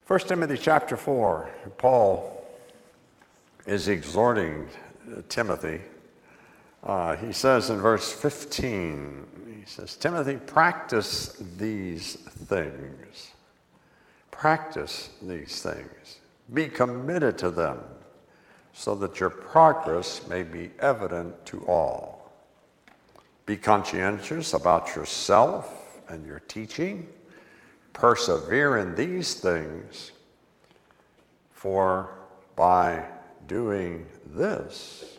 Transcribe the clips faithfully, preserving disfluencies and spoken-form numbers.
First Timothy chapter four, Paul is exhorting Timothy. Uh, he says in verse fifteen, he says, Timothy, practice these things. Practice these things. Be committed to them so that your progress may be evident to all. Be conscientious about yourself and your teaching. Persevere in these things, for by doing this,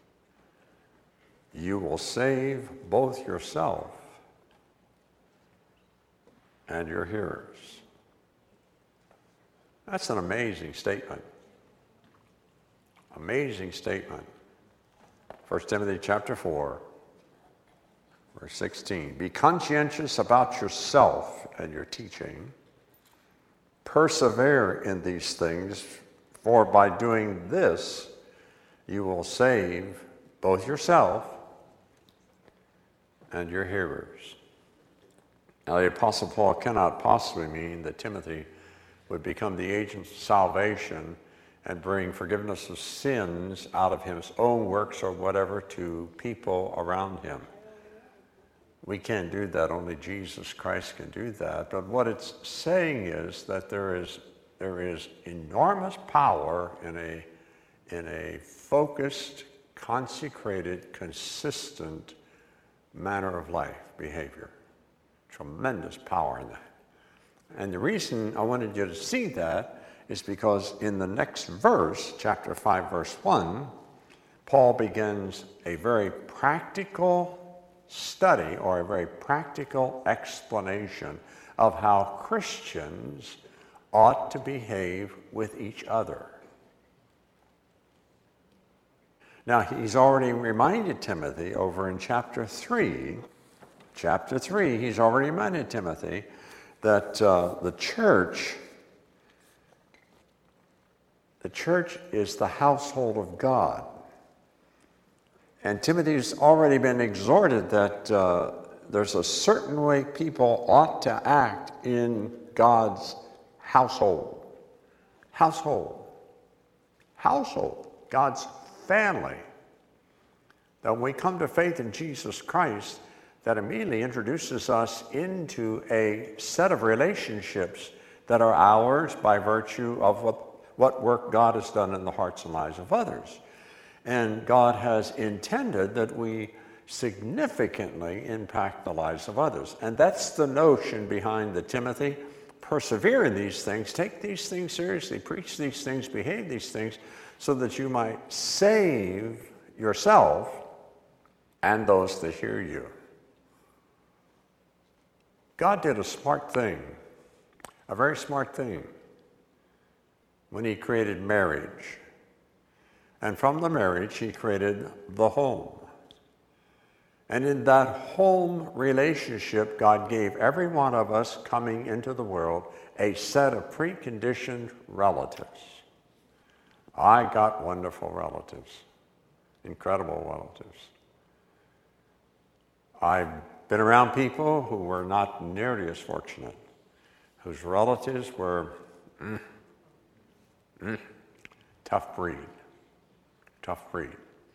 you will save both yourself and your hearers. That's an amazing statement. Amazing statement. First Timothy chapter four, verse sixteen. Be conscientious about yourself and your teaching. Persevere in these things, for by doing this, you will save both yourself and your hearers. Now, the Apostle Paul cannot possibly mean that Timothy would become the agent of salvation and bring forgiveness of sins out of his own works or whatever to people around him. We can't do that. Only Jesus Christ can do that. But what it's saying is that there is there is enormous power in a in a focused, consecrated, consistent manner of life, behavior. Tremendous power in that. And the reason I wanted you to see that is because in the next verse, chapter five, verse one, Paul begins a very practical study or a very practical explanation of how Christians ought to behave with each other. Now, he's already reminded Timothy over in chapter three, chapter three, he's already reminded Timothy that uh, the church, the church is the household of God. And Timothy's already been exhorted that uh, there's a certain way people ought to act in God's household. Household. Household. God's family. That when we come to faith in Jesus Christ, that immediately introduces us into a set of relationships that are ours by virtue of what, what work God has done in the hearts and lives of others. And God has intended that we significantly impact the lives of others. And that's the notion behind the Timothy. Persevere in these things, take these things seriously, preach these things, behave these things, so that you might save yourself and those that hear you. God did a smart thing, a very smart thing, when he created marriage. And from the marriage, he created the home. And in that home relationship, God gave every one of us coming into the world a set of preconditioned relatives. I got wonderful relatives, incredible relatives. I've been around people who were not nearly as fortunate, whose relatives were mm, mm, tough breed. Tough breed.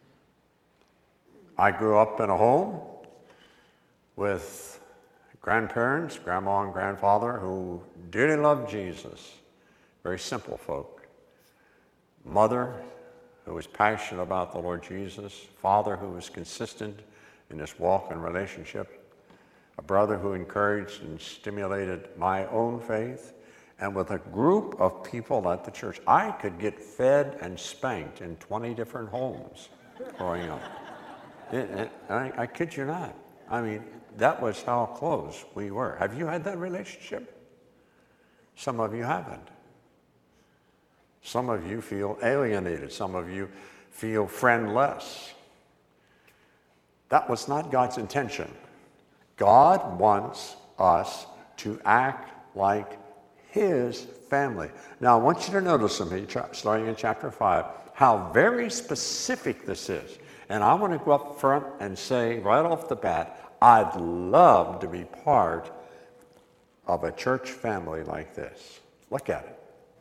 I grew up in a home with grandparents, grandma and grandfather, who dearly loved Jesus. Very simple folk. Mother, who was passionate about the Lord Jesus. Father, who was consistent in his walk and relationship. A brother who encouraged and stimulated my own faith. And with a group of people at the church, I could get fed and spanked in twenty different homes growing up. It, it, I, I kid you not. I mean, that was how close we were. Have you had that relationship? Some of you haven't. Some of you feel alienated. Some of you feel friendless. That was not God's intention. God wants us to act like his family. Now, I want you to notice something, starting in chapter five, how very specific this is. And I want to go up front and say right off the bat, I'd love to be part of a church family like this. Look at it.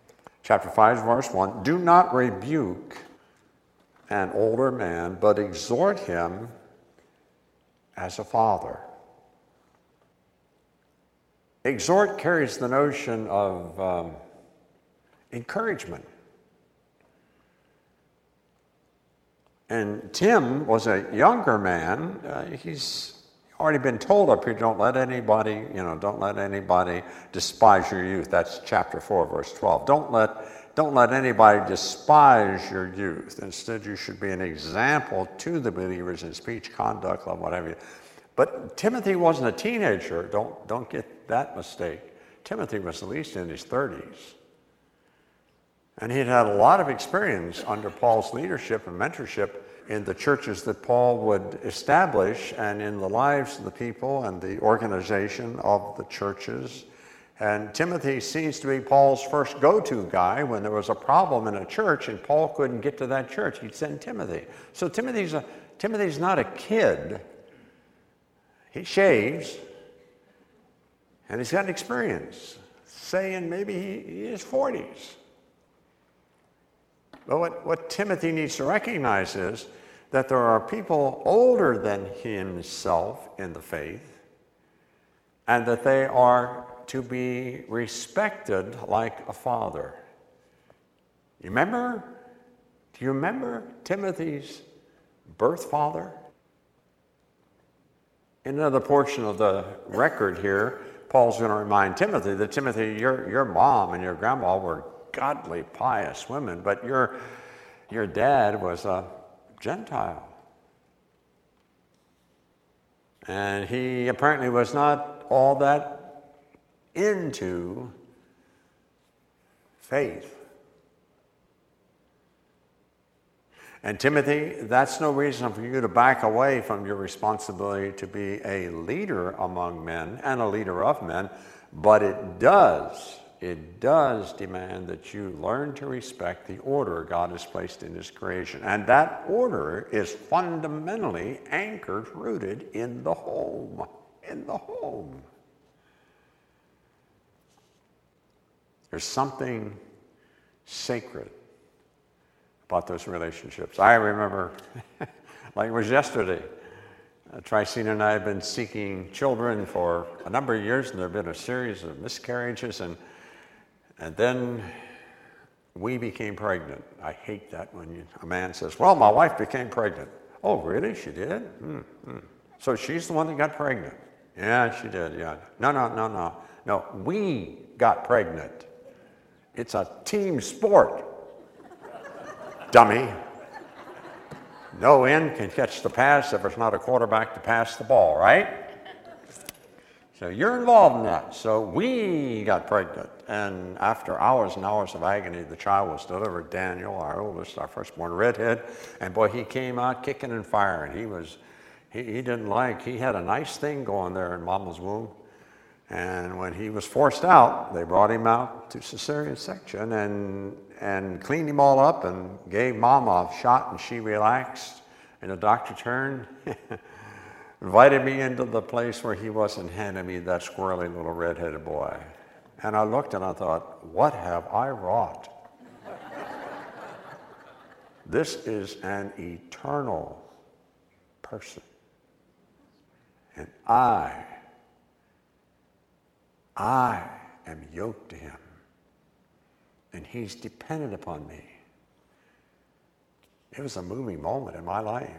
chapter five, verse one, do not rebuke an older man, but exhort him as a father. Exhort carries the notion of um, encouragement. And Tim was a younger man. Uh, he's already been told up here, don't let anybody, you know, don't let anybody despise your youth. That's chapter four, verse twelve. Don't let, don't let anybody despise your youth. Instead, you should be an example to the believers in speech, conduct, love, whatever. But Timothy wasn't a teenager. Don't, don't get that mistake. Timothy was at least in his thirties. And he'd had a lot of experience under Paul's leadership and mentorship in the churches that Paul would establish and in the lives of the people and the organization of the churches. And Timothy seems to be Paul's first go-to guy. When there was a problem in a church and Paul couldn't get to that church, he'd send Timothy. So Timothy's, a, Timothy's not a kid. He shaves, and he's got an experience, say in maybe he, his forties. But what, what Timothy needs to recognize is that there are people older than himself in the faith, and that they are to be respected like a father. You remember? Do you remember Timothy's birth father? In another portion of the record here, Paul's going to remind Timothy that, Timothy, your, your mom and your grandma were godly, pious women, but your, your dad was a Gentile. And he apparently was not all that into faith. And Timothy, that's no reason for you to back away from your responsibility to be a leader among men and a leader of men, but it does, it does demand that you learn to respect the order God has placed in His creation. And that order is fundamentally anchored, rooted in the home, in the home. There's something sacred about those relationships. I remember, like it was yesterday, uh, Tricina and I have been seeking children for a number of years, and there have been a series of miscarriages, and and then we became pregnant. I hate that when you, a man says, well, my wife became pregnant. Oh, really? She did? Mm-hmm. So she's the one that got pregnant? Yeah, she did, yeah. No, no, no, no. No, we got pregnant. It's a team sport. Dummy. No end can catch the pass if there's not a quarterback to pass the ball, right? So you're involved in that. So we got pregnant. And after hours and hours of agony, the child was delivered. Daniel, our oldest, our firstborn redhead. And boy, he came out kicking and firing. He was, he, he didn't like, he had a nice thing going there in mama's womb. And when he was forced out, they brought him out to cesarean section and and cleaned him all up and gave mama a shot, and she relaxed. And the doctor turned, invited me into the place where he was and handed me that squirrely little red-headed boy. And I looked and I thought, what have I wrought? This is an eternal person. And I, I am yoked to him. And he's dependent upon me. It was a moving moment in my life.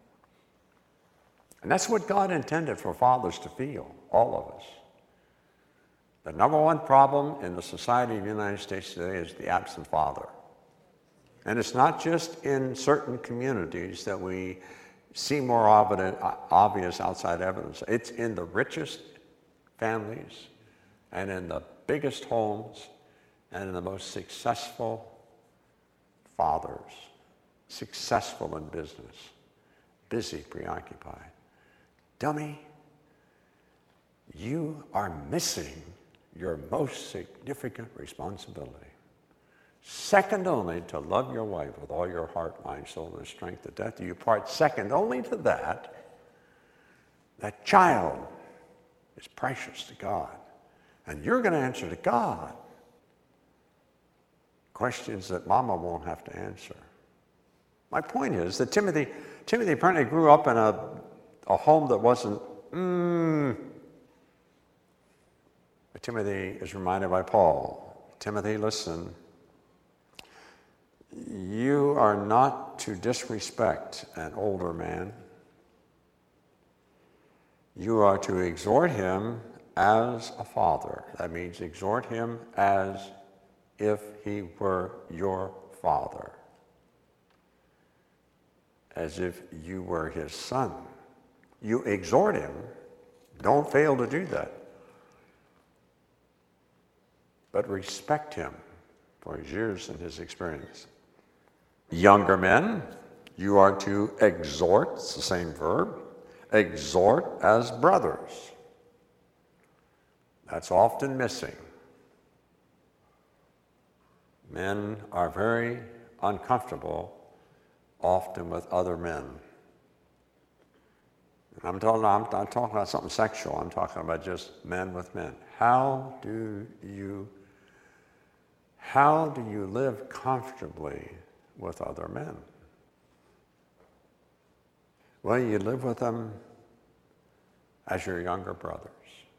And that's what God intended for fathers to feel, all of us. The number one problem in the society of the United States today is the absent father. And it's not just in certain communities that we see more obvious outside evidence. It's in the richest families and in the biggest homes and in the most successful fathers, successful in business, busy, preoccupied. Dummy, you are missing your most significant responsibility. Second only to love your wife with all your heart, mind, soul, and strength. To death do you part. Second only to that, that child is precious to God. And you're going to answer to God. questions that Mama won't have to answer. My point is that Timothy, Timothy apparently grew up in a, a home that wasn't, mm. But Timothy is reminded by Paul, Timothy, listen, you are not to disrespect an older man. You are to exhort him as a father. That means exhort him as if he were your father, as if you were his son. You exhort him. Don't fail to do that. But respect him for his years and his experience. Younger men, you are to exhort, it's the same verb, exhort as brothers. That's often missing. Men are very uncomfortable often with other men. And I'm talking, I'm not talking about something sexual. I'm talking about just men with men. How do you, how do you live comfortably with other men? Well, you live with them as your younger brothers.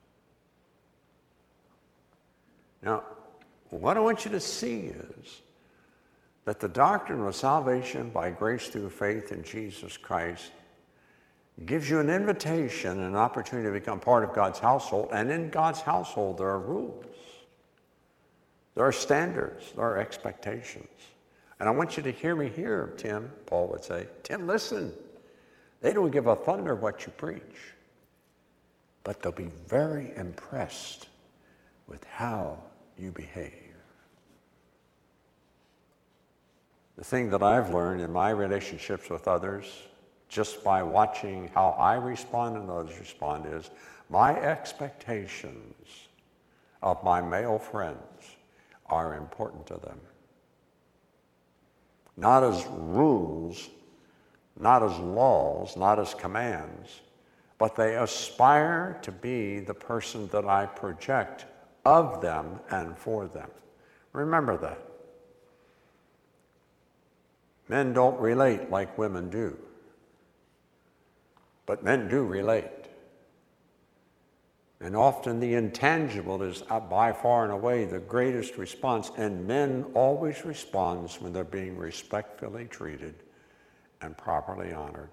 Now, what I want you to see is that the doctrine of salvation by grace through faith in Jesus Christ gives you an invitation and an opportunity to become part of God's household. And in God's household, there are rules. There are standards. There are expectations. And I want you to hear me here, Tim, Paul would say. Tim, listen. They don't give a thunder what you preach. But they'll be very impressed with how you behave. The thing that I've learned in my relationships with others, just by watching how I respond and others respond, is my expectations of my male friends are important to them. Not as rules, not as laws, not as commands, but they aspire to be the person that I project of them and for them. Remember that. Men don't relate like women do, but men do relate. And often the intangible is by far and away the greatest response, and men always respond when they're being respectfully treated and properly honored.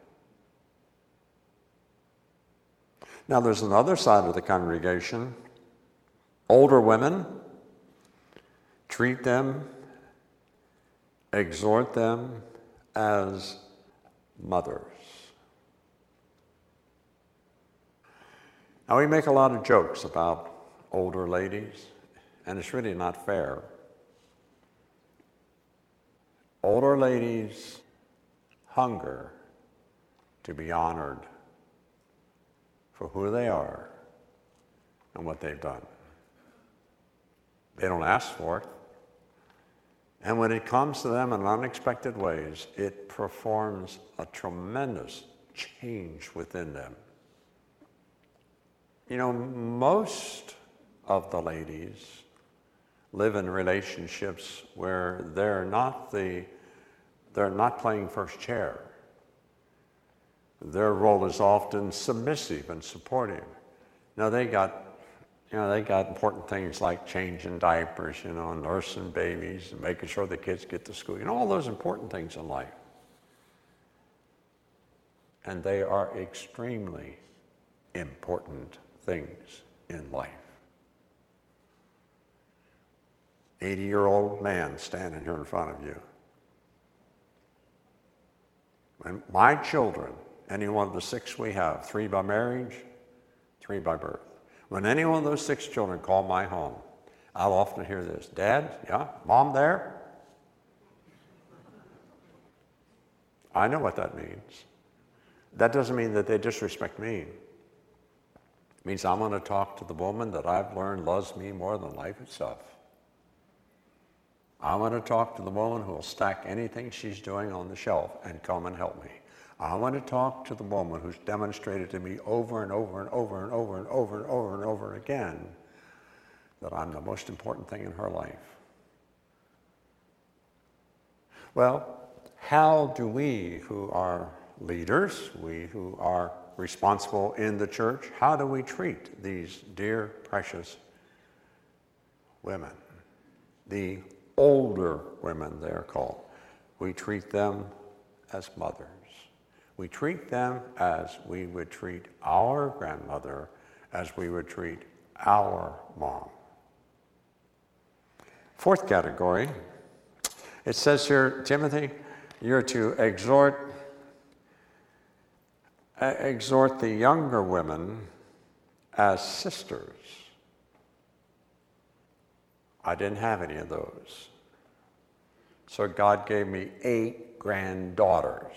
Now there's another side of the congregation. Older women, treat them, exhort them as mothers. Now we make a lot of jokes about older ladies, and it's really not fair. Older ladies hunger to be honored for who they are and what they've done. They don't ask for it. And when it comes to them in unexpected ways, it performs a tremendous change within them. You know, most of the ladies live in relationships where they're not the, they're not playing first chair. Their role is often submissive and supportive. Now they got You know, they got important things like changing diapers, you know, nursing babies, and making sure the kids get to school, you know, all those important things in life. And they are extremely important things in life. eighty-year-old man standing here in front of you. When my children, any one of the six we have, three by marriage, three by birth, when any one of those six children call my home, I'll often hear this, Dad, yeah, Mom there? I know what that means. That doesn't mean that they disrespect me. It means I'm going to talk to the woman that I've learned loves me more than life itself. I want to talk to the woman who will stack anything she's doing on the shelf and come and help me. I want to talk to the woman who's demonstrated to me over and over and over and over and over and over and over again that I'm the most important thing in her life. Well, how do we who are leaders, we who are responsible in the church, how do we treat these dear, precious women? The older women, they're called. We treat them as mothers. We treat them as we would treat our grandmother, as we would treat our mom. Fourth category, it says here, Timothy, you're to exhort, uh, exhort the younger women as sisters. I didn't have any of those. So God gave me eight granddaughters.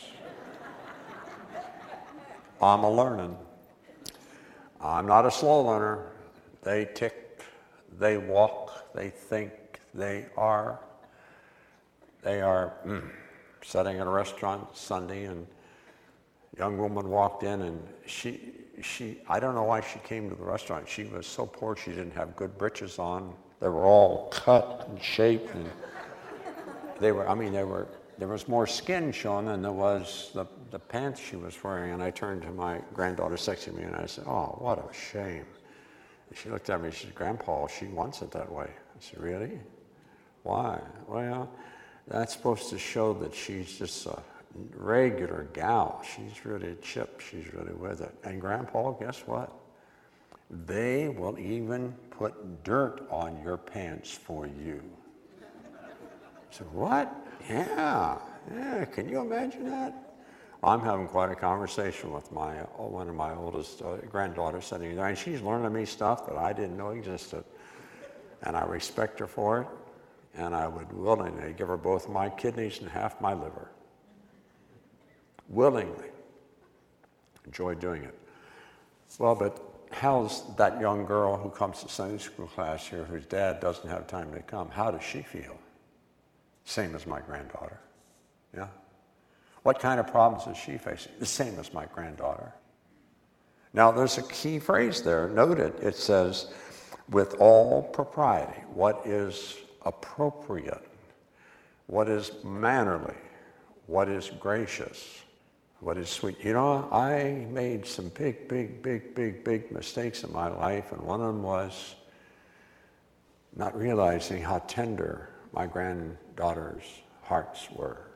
I'm a learning. I'm not a slow learner. They tick, they walk, they think, they are. They are mm, sitting at a restaurant Sunday, and a young woman walked in, and she, she, I don't know why she came to the restaurant. She was so poor she didn't have good breeches on. They were all cut and shaped, and they were, I mean, they were, there was more skin showing than there was the, the pants she was wearing. And I turned to my granddaughter next to me, and I said, oh, what a shame. And she looked at me, she said, Grandpa, she wants it that way. I said, really? Why? Well, that's supposed to show that she's just a regular gal. She's really chip. She's really with it. And Grandpa, guess what? They will even put dirt on your pants for you. I said, what? Yeah, yeah. Can you imagine that? I'm having quite a conversation with my one of my oldest uh, granddaughters sitting there, and she's learning me stuff that I didn't know existed. And I respect her for it. And I would willingly give her both my kidneys and half my liver. Willingly. Enjoy doing it. Well, but how's that young girl who comes to Sunday school class here, whose dad doesn't have time to come, how does she feel? Same as my granddaughter. Yeah? What kind of problems is she facing? The same as my granddaughter. Now, there's a key phrase there. Note it. It says, with all propriety. What is appropriate, what is mannerly, what is gracious, what is sweet. You know, I made some big, big, big, big, big mistakes in my life, and one of them was not realizing how tender my granddaughters' hearts were,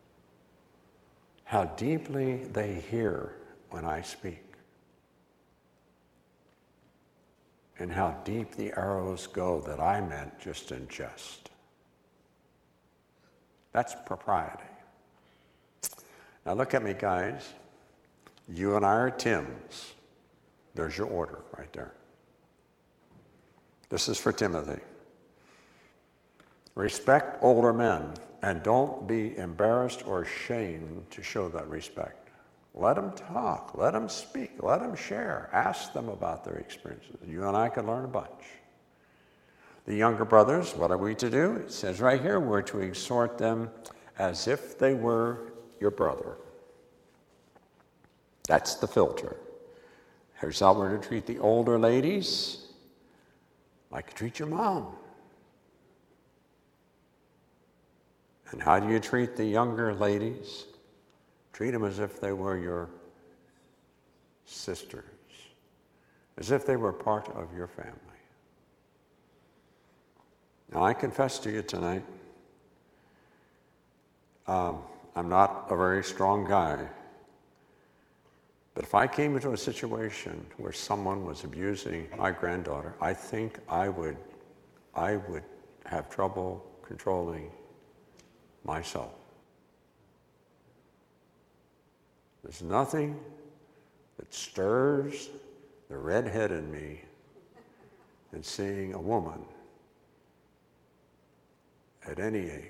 how deeply they hear when I speak, and how deep the arrows go that I meant just in jest. That's propriety. Now look at me, guys. You and I are Tims. There's your order right there. This is for Timothy. Respect older men, and don't be embarrassed or ashamed to show that respect. Let them talk, let them speak, let them share. Ask them about their experiences. You and I can learn a bunch. The younger brothers, what are we to do? It says right here, we're to exhort them as if they were your brother. That's the filter. Here's how we're to treat the older ladies, like you treat your mom. And how do you treat the younger ladies? Treat them as if they were your sisters, as if they were part of your family. Now, I confess to you tonight, um, I'm not a very strong guy, but if I came into a situation where someone was abusing my granddaughter, I think I would, I would have trouble controlling myself. There's nothing that stirs the redhead in me than seeing a woman at any age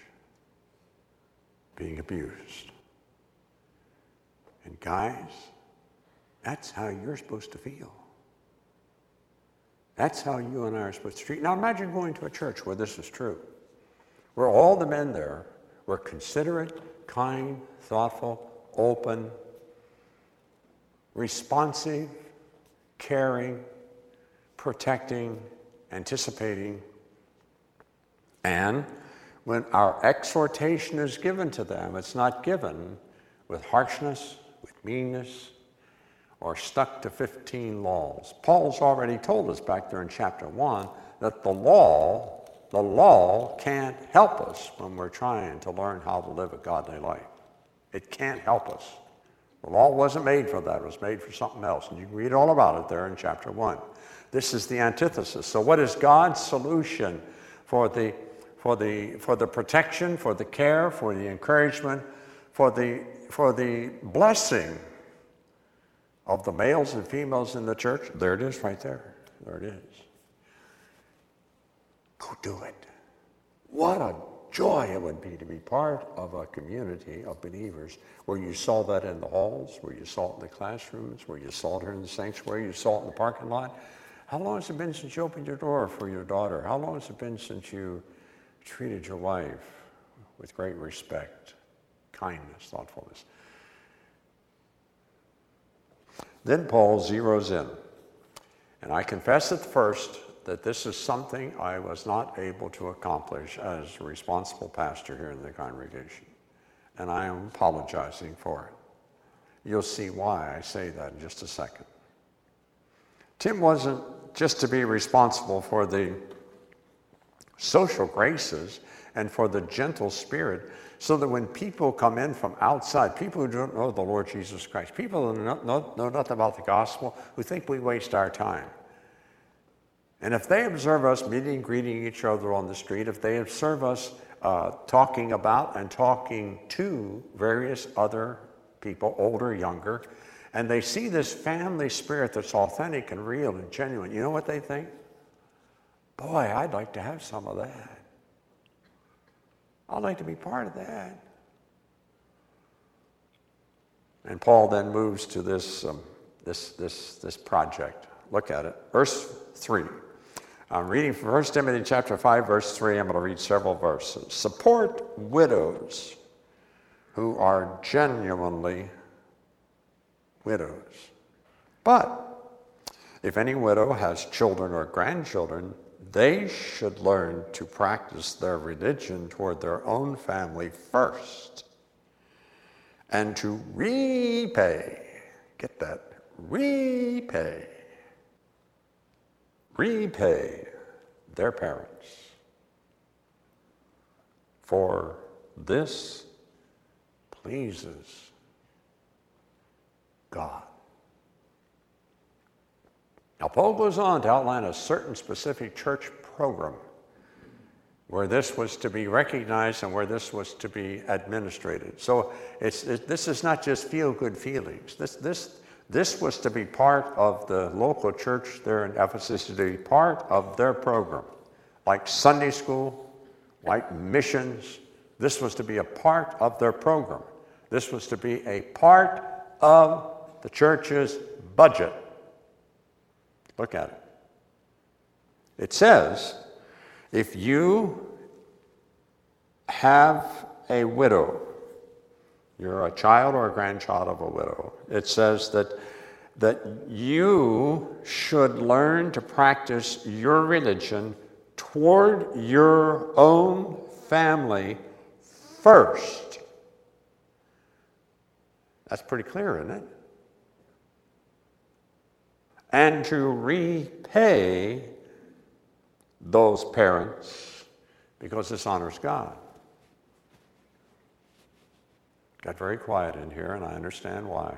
being abused. And guys, that's how you're supposed to feel. That's how you and I are supposed to treat. Now imagine going to a church where this is true, where all the men there were considerate, kind, thoughtful, open, responsive, caring, protecting, anticipating, and when our exhortation is given to them, it's not given with harshness, with meanness, or stuck to fifteen laws. Paul's already told us back there in chapter one that the law, the law can't help us when we're trying to learn how to live a godly life. It can't help us. The law wasn't made for that. It was made for something else. And you can read all about it there in chapter one. This is the antithesis. So what is God's solution for the, for the, for the protection, for the care, for the encouragement, for the, for the blessing of the males and females in the church? There it is right there. There it is. Go do it. What a joy it would be to be part of a community of believers where you saw that in the halls, where you saw it in the classrooms, where you saw it here in the sanctuary, you saw it in the parking lot. How long has it been since you opened your door for your daughter? How long has it been since you treated your wife with great respect, kindness, thoughtfulness? Then Paul zeroes in. And I confess at first that this is something I was not able to accomplish as a responsible pastor here in the congregation. And I am apologizing for it. You'll see why I say that in just a second. Tim wasn't just to be responsible for the social graces and for the gentle spirit, so that when people come in from outside, people who don't know the Lord Jesus Christ, people who know, know, know nothing about the gospel, who think we waste our time. And if they observe us meeting, greeting each other on the street, if they observe us uh, talking about and talking to various other people, older, younger, and they see this family spirit that's authentic and real and genuine, you know what they think? Boy, I'd like to have some of that. I'd like to be part of that. And Paul then moves to this, um, this, this, this project. Look at it. Verse three. I'm reading from First Timothy chapter five, verse three. I'm going to read several verses. Support widows who are genuinely widows. But if any widow has children or grandchildren, they should learn to practice their religion toward their own family first, and to repay, get that, repay, repay their parents. For this pleases God. Now, Paul goes on to outline a certain specific church program where this was to be recognized and where this was to be administrated. So it's, it, this is not just feel-good feelings. This, this, this was to be part of the local church there in Ephesus, to be part of their program. Like Sunday school, like missions, this was to be a part of their program. This was to be a part of the church's budget. Look at it. It says, if you have a widow, you're a child or a grandchild of a widow, it says that, that you should learn to practice your religion toward your own family first. That's pretty clear, isn't it? And to repay those parents, because this honors God. Got very quiet in here, and I understand why.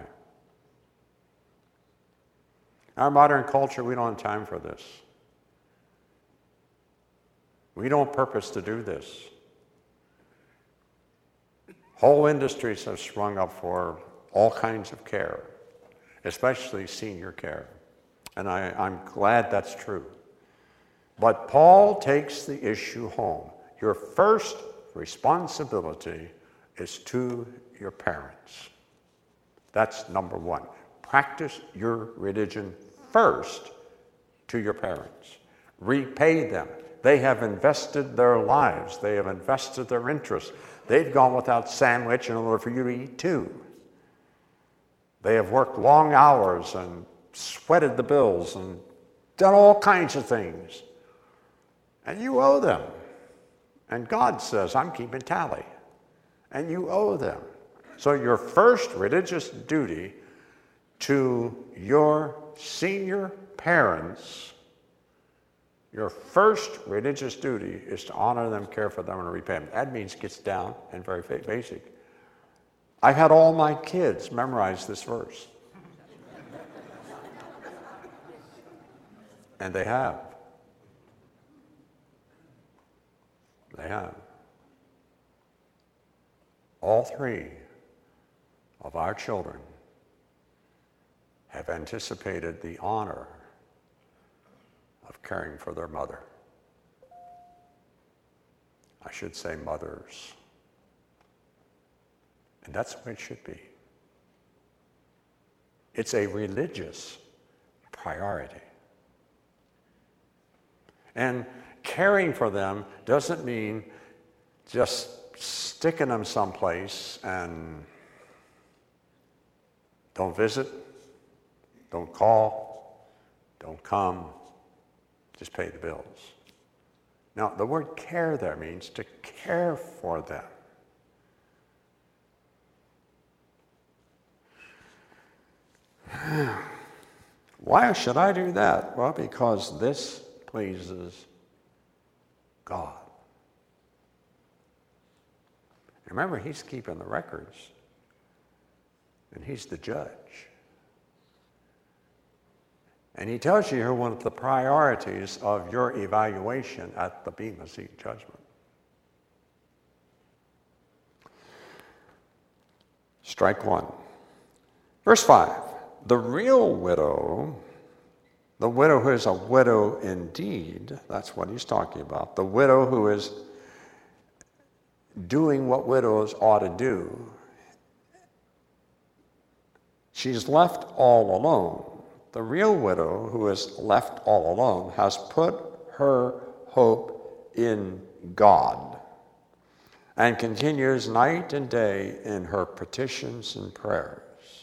Our modern culture, we don't have time for this. We don't purpose to do this. Whole industries have sprung up for all kinds of care, especially senior care. And I, I'm glad that's true. But Paul takes the issue home. Your first responsibility is to your parents. That's number one. Practice your religion first to your parents. Repay them. They have invested their lives. They have invested their interests. They've gone without sandwich in order for you to eat too. They have worked long hours and sweated the bills and done all kinds of things. And you owe them. And God says, I'm keeping tally. And you owe them. So your first religious duty to your senior parents, your first religious duty is to honor them, care for them, and repay them. That means gets down and very basic. I've had all my kids memorize this verse. And they have. They have. All three of our children have anticipated the honor of caring for their mother. I should say mothers. And that's the way it should be. It's a religious priority. And caring for them doesn't mean just sticking them someplace and don't visit, don't call, don't come, just pay the bills. Now, the word care there means to care for them. Why should I do that? Well, because this pleases God. Remember, he's keeping the records, and he's the judge. And he tells you here one of the priorities of your evaluation at the Bema Seat judgment. Strike one. Verse five. The real widow, the widow who is a widow indeed, that's what he's talking about. The widow who is doing what widows ought to do. She's left all alone. The real widow who is left all alone has put her hope in God and continues night and day in her petitions and prayers.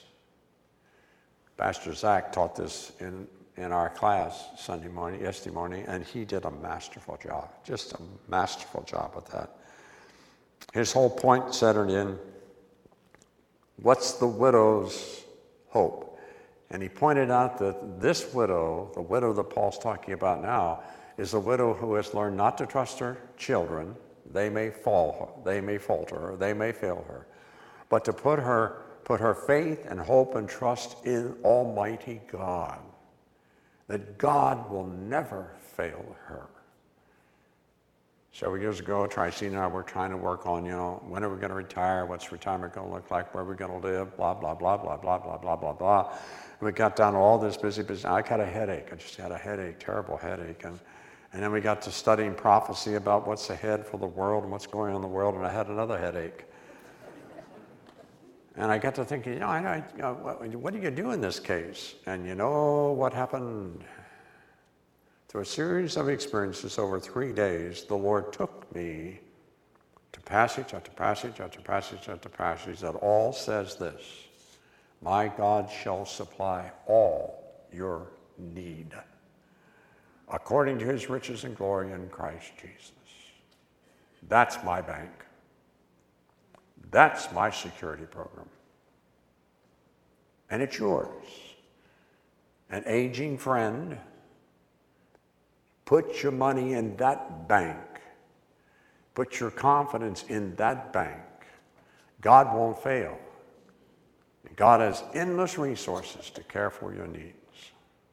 Pastor Zach taught this in, in our class Sunday morning, yesterday morning, and he did a masterful job, just a masterful job with that. His whole point centered in what's the widow's hope? And he pointed out that this widow, the widow that Paul's talking about now, is a widow who has learned not to trust her children. They may fall, they may falter, they may fail her, but to put her put her faith and hope and trust in Almighty God, that God will never fail her. Several years ago, Tricene and I were trying to work on, you know, when are we going to retire? What's retirement going to look like? Where are we going to live? Blah, blah, blah, blah, blah, blah, blah, blah, blah. And we got down to all this busy business. I got a headache. I just had a headache, terrible headache. And, and then we got to studying prophecy about what's ahead for the world and what's going on in the world, and I had another headache. And I got to thinking, you know, I, I, you know what, what do you do in this case? And you know what happened? Through a series of experiences over three days, the Lord took me to passage after passage after passage after passage that all says this: my God shall supply all your need according to his riches and glory in Christ Jesus. That's my bank. That's my security program. And it's yours. An aging friend, put your money in that bank. Put your confidence in that bank. God won't fail. God has endless resources to care for your needs.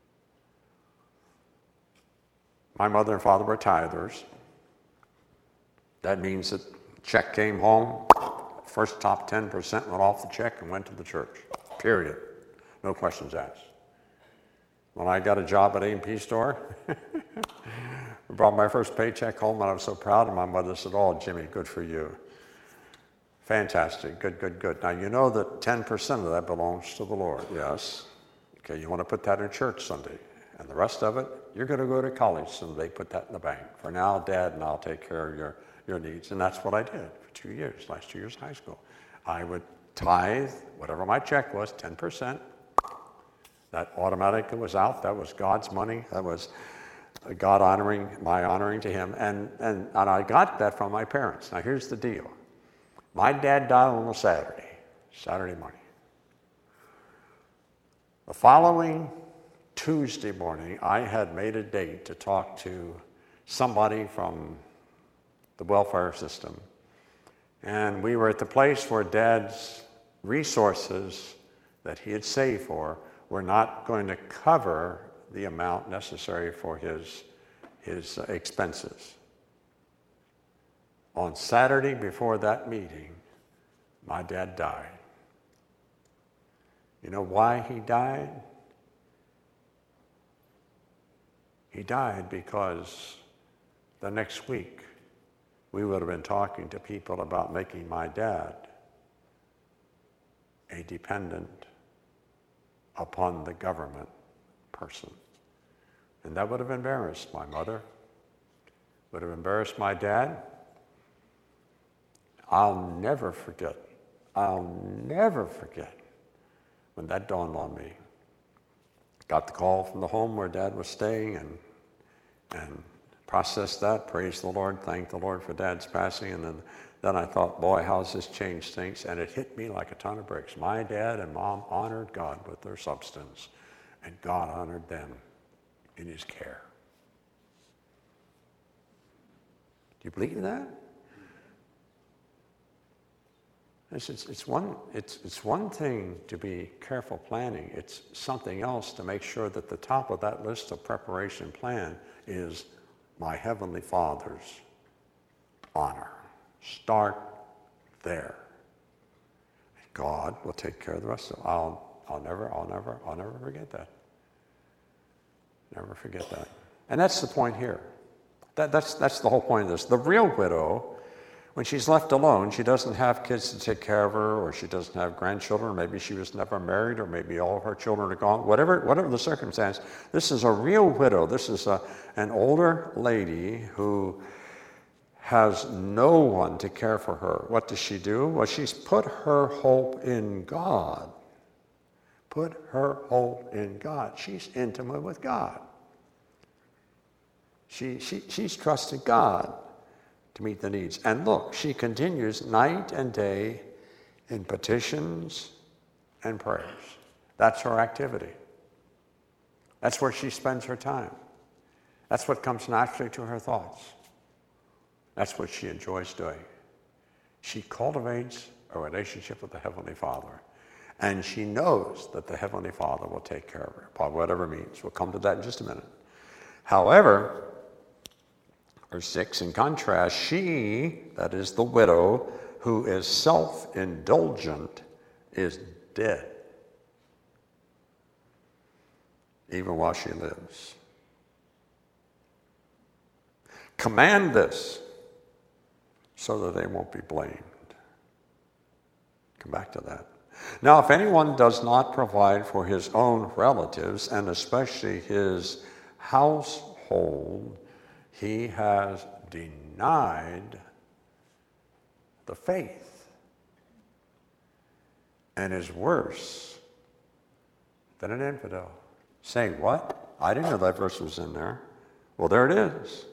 My mother and father were tithers. That means that check came home, first top ten percent went off the check and went to the church, period. No questions asked. When I got a job at A and P store, I brought my first paycheck home and I was so proud, and my mother said, "Oh, Jimmy, good for you. Fantastic, good, good, good. Now you know that ten percent of that belongs to the Lord." Yes. Okay, you want to put that in church Sunday. And the rest of it, you're going to go to college someday, put that in the bank. For now, Dad and I'll take care of your your needs. And that's what I did for two years, last two years of high school. I would tithe, whatever my check was, ten percent. That automatically was out. That was God's money. That was God honoring, my honoring to him, and, and, and I got that from my parents. Now here's the deal. My dad died on a Saturday, Saturday morning. The following Tuesday morning, I had made a date to talk to somebody from the welfare system. And we were at the place where Dad's resources that he had saved for were not going to cover the amount necessary for his, his uh, expenses. On Saturday before that meeting, my dad died. You know why he died? He died because the next week we would have been talking to people about making my dad a dependent upon the government person. And that would have embarrassed my mother, would have embarrassed my dad. I'll never forget, I'll never forget when that dawned on me. Got the call from the home where Dad was staying and and processed that, praised the Lord, thanked the Lord for Dad's passing, and then, then I thought, boy, how's this changed things? And it hit me like a ton of bricks. My dad and mom honored God with their substance, and God honored them in his care. Do you believe that? It's, it's, it's, one, it's, it's one thing to be careful planning. It's something else to make sure that the top of that list of preparation plan is my Heavenly Father's honor. Start there. God will take care of the rest of it. I'll, I'll never, I'll never, I'll never forget that. Never forget that. And that's the point here. That, that's, that's the whole point of this. The real widow, when she's left alone, she doesn't have kids to take care of her, or she doesn't have grandchildren, or maybe she was never married, or maybe all of her children are gone, whatever, whatever the circumstance. This is a real widow. This is a, an older lady who has no one to care for her. What does she do? Well, she's put her hope in God. Put her hope in God. She's intimate with God. She, she, she's trusted God to meet the needs. And look, she continues night and day in petitions and prayers. That's her activity. That's where she spends her time. That's what comes naturally to her thoughts. That's what she enjoys doing. She cultivates a relationship with the Heavenly Father. And she knows that the Heavenly Father will take care of her by whatever means. We'll come to that in just a minute. However, verse six, in contrast, she, that is the widow, who is self-indulgent, is dead, even while she lives. Command this so that they won't be blamed. Come back to that. Now, if anyone does not provide for his own relatives, and especially his household, he has denied the faith and is worse than an infidel. Saying, what? I didn't know that verse was in there. Well, there it is.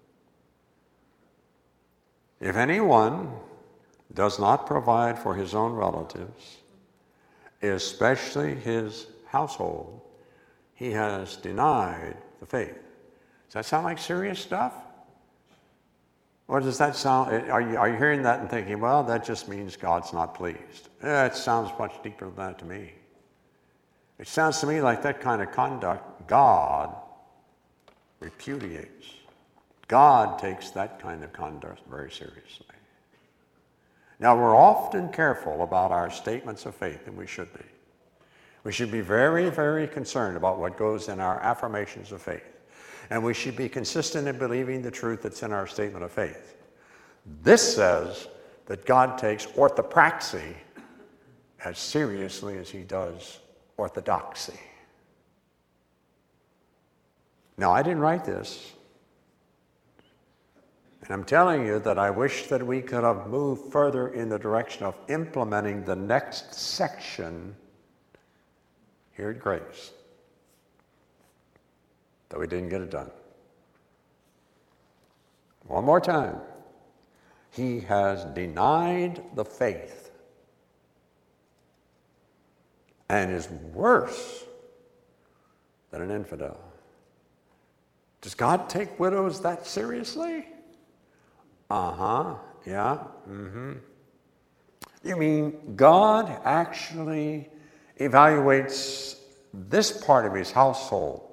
If anyone does not provide for his own relatives, especially his household, he has denied the faith. Does that sound like serious stuff? Or does that sound, are you, are you hearing that and thinking, well, that just means God's not pleased? Eh, it sounds much deeper than that to me. It sounds to me like that kind of conduct God repudiates. God takes that kind of conduct very seriously. Now, we're often careful about our statements of faith, and we should be. We should be very, very concerned about what goes in our affirmations of faith. And we should be consistent in believing the truth that's in our statement of faith. This says that God takes orthopraxy as seriously as he does orthodoxy. Now, I didn't write this. And I'm telling you that I wish that we could have moved further in the direction of implementing the next section here at Grace. But we didn't get it done. One more time. He has denied the faith and is worse than an infidel. Does God take widows that seriously? Uh-huh, yeah, mm-hmm. You mean God actually evaluates this part of his household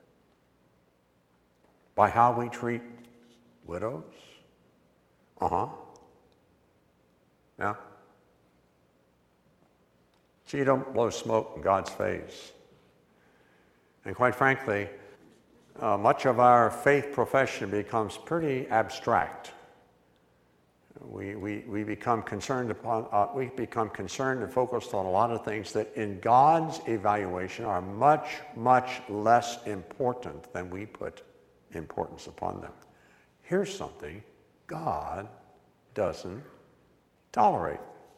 by how we treat widows? Uh-huh. Yeah. So you don't blow smoke in God's face. And quite frankly, uh, much of our faith profession becomes pretty abstract. We, we, we become concerned upon, uh, we become concerned and focused on a lot of things that in God's evaluation are much, much less important than we put importance upon them. Here's something God doesn't tolerate.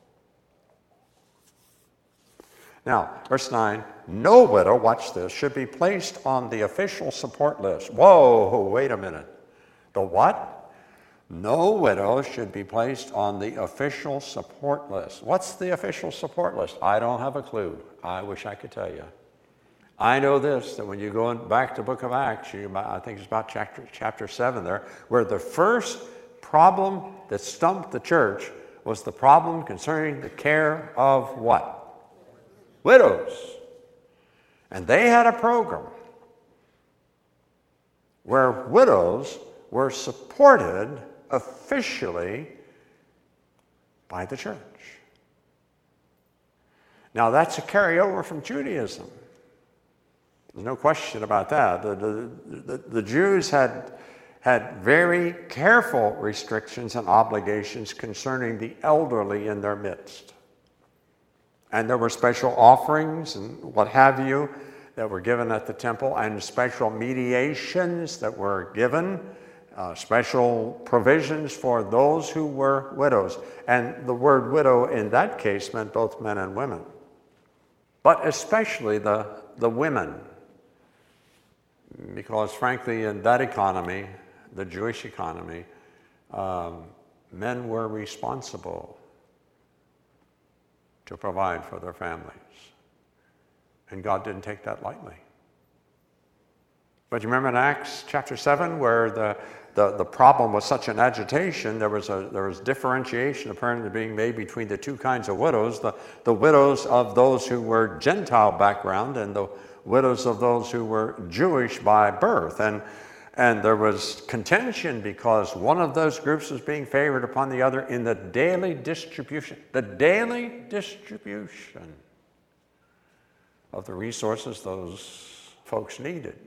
Now, verse nine, no widow, watch this, should be placed on the official support list. Whoa, wait a minute. The what? No widow should be placed on the official support list. What's the official support list? I don't have a clue. I wish I could tell you. I know this, that when you go back to the book of Acts, you, I think it's about chapter, chapter seven there, where the first problem that stumped the church was the problem concerning the care of what? Widows. And they had a program where widows were supported officially by the church. Now that's a carryover from Judaism. There's no question about that. The, the, the, the Jews had, had very careful restrictions and obligations concerning the elderly in their midst. And there were special offerings and what have you that were given at the temple, and special mediations that were given, uh, special provisions for those who were widows. And the word widow in that case meant both men and women, but especially the, the women. Because frankly, in that economy, the Jewish economy, um, men were responsible to provide for their families. And God didn't take that lightly. But you remember in Acts chapter seven, where the, the, the problem was such an agitation, there was a there was differentiation apparently being made between the two kinds of widows, the, the widows of those who were Gentile background and the widows of those who were Jewish by birth. And, and there was contention because one of those groups was being favored upon the other in the daily distribution, the daily distribution of the resources those folks needed.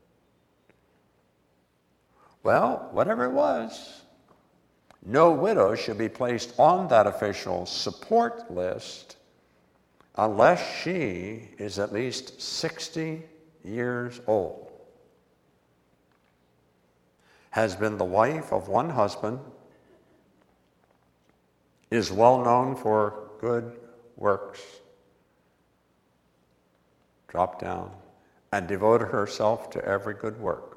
Well, whatever it was, no widow should be placed on that official support list unless she is at least sixty years old, has been the wife of one husband, is well known for good works, drop down, and devoted herself to every good work.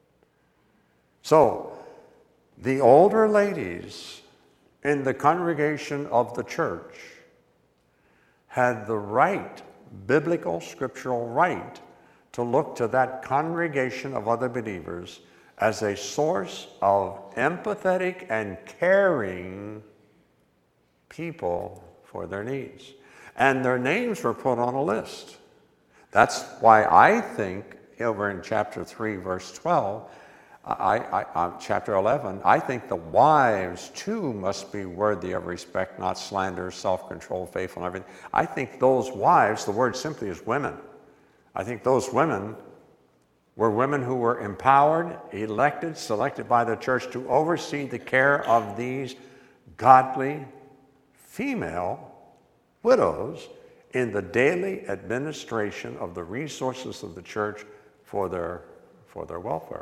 So, the older ladies in the congregation of the church had the right, biblical, scriptural right, to look to that congregation of other believers as a source of empathetic and caring people for their needs. And their names were put on a list. That's why I think over in chapter three, verse twelve, I, I, uh, chapter eleven, I think the wives too must be worthy of respect, not slander, self-control, faithful, and everything. I think those wives, the word simply is women. I think those women were women who were empowered, elected, selected by the church to oversee the care of these godly female widows in the daily administration of the resources of the church for their, for their welfare.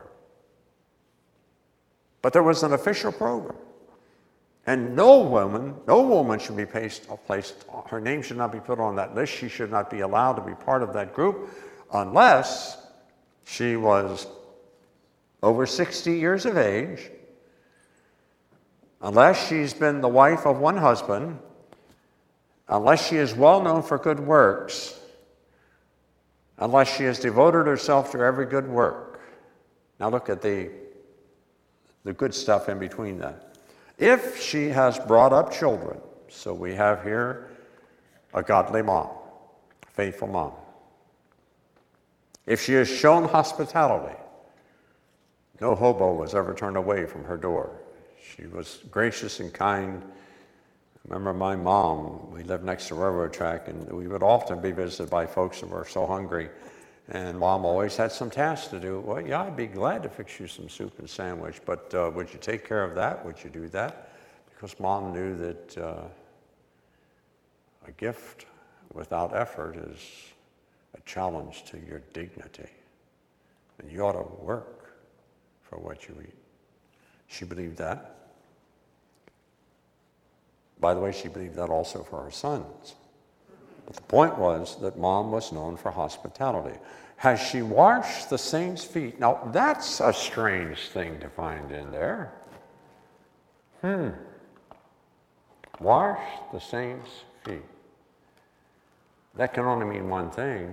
But there was an official program. And no woman, no woman should be placed, placed, her name should not be put on that list. She should not be allowed to be part of that group unless she was over sixty years of age unless she's been the wife of one husband, unless she is well known for good works, unless she has devoted herself to every good work. Now look at the, the good stuff in between that. If she has brought up children, so we have here a godly mom, a faithful mom. If she has shown hospitality, no hobo was ever turned away from her door. She was gracious and kind. I remember my mom, we lived next to a railroad track, and we would often be visited by folks who were so hungry. And Mom always had some tasks to do. Well, yeah, I'd be glad to fix you some soup and sandwich, but uh, would you take care of that? Would you do that? Because Mom knew that uh, a gift without effort is a challenge to your dignity. And you ought to work for what you eat. She believed that. By the way, she believed that also for her sons. But the point was that Mom was known for hospitality. Has she washed the saints' feet? Now, that's a strange thing to find in there. Hmm. Wash the saints' feet. That can only mean one thing,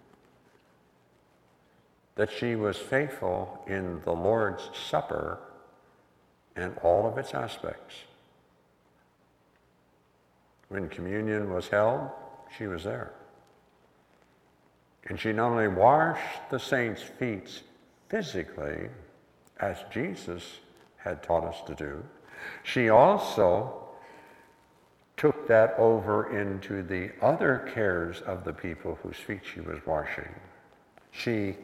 that she was faithful in the Lord's Supper and all of its aspects. When communion was held, she was there. And she not only washed the saints' feet physically, as Jesus had taught us to do, she also took that over into the other cares of the people whose feet she was washing. She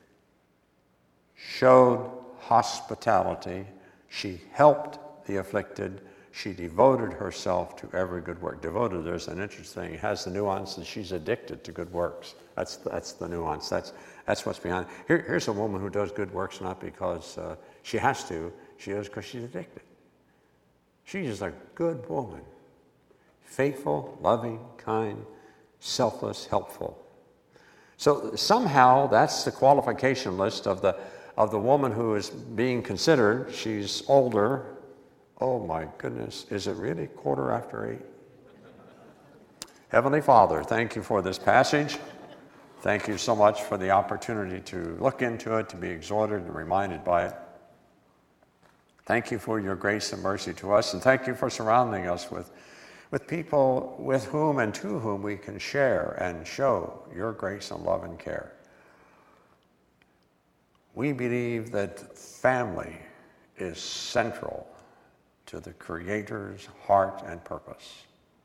showed hospitality. She helped the afflicted. She devoted herself to every good work. Devoted, there's an interesting thing. It has the nuance that she's addicted to good works. That's that's the nuance. That's that's what's behind it. Here, here's a woman who does good works not because uh, she has to. She does because she's addicted. She's a good woman. Faithful, loving, kind, selfless, helpful. So somehow that's the qualification list of the of the woman who is being considered. She's older. Oh my goodness, is it really quarter after eight? Heavenly Father, thank you for this passage. Thank you so much for the opportunity to look into it, to be exhorted and reminded by it. Thank you for your grace and mercy to us, and thank you for surrounding us with, with people with whom and to whom we can share and show your grace and love and care. We believe that family is central to the Creator's heart and purpose.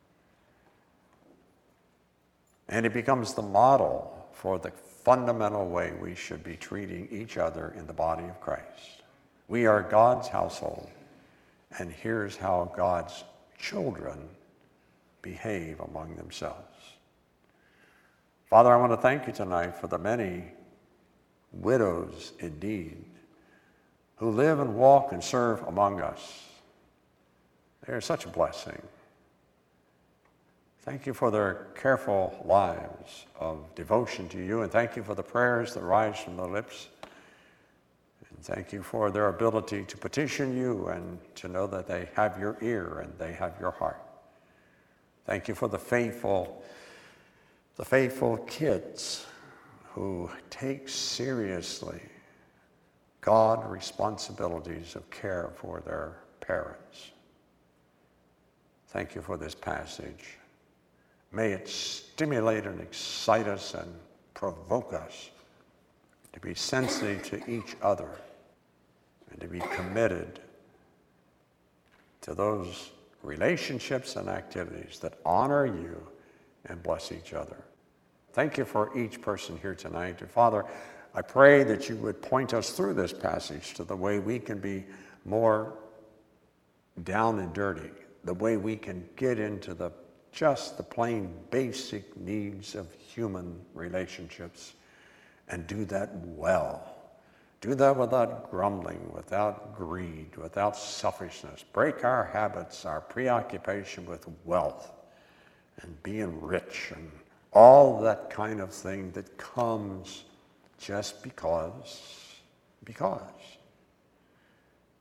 And it becomes the model for the fundamental way we should be treating each other in the body of Christ. We are God's household, and here's how God's children behave among themselves. Father, I want to thank you tonight for the many widows indeed who live and walk and serve among us. They are such a blessing. Thank you for their careful lives of devotion to you, and thank you for the prayers that rise from their lips. And thank you for their ability to petition you and to know that they have your ear and they have your heart. Thank you for the faithful, the faithful kids who take seriously God responsibilities of care for their parents. Thank you for this passage. May it stimulate and excite us and provoke us to be sensitive to each other and to be committed to those relationships and activities that honor you and bless each other. Thank you for each person here tonight. And Father, I pray that you would point us through this passage to the way we can be more down and dirty, the way we can get into the just the plain basic needs of human relationships and do that well. Do that without grumbling, without greed, without selfishness. Break our habits, our preoccupation with wealth and being rich and all that kind of thing that comes just because, because.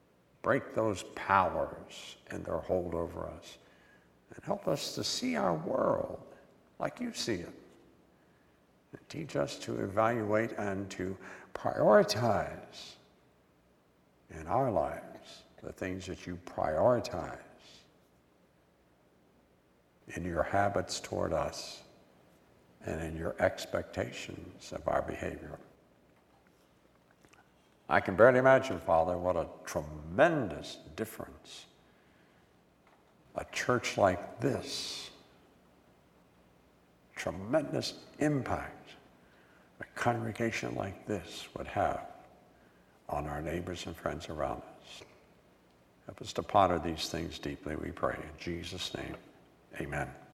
break those powers and their hold over us. And help us to see our world like you see it. And teach us to evaluate and to prioritize in our lives the things that you prioritize in your habits toward us and in your expectations of our behavior. I can barely imagine, Father, what a tremendous difference a church like this, tremendous impact a congregation like this would have on our neighbors and friends around us. Help us to ponder these things deeply, we pray. In Jesus' name, amen.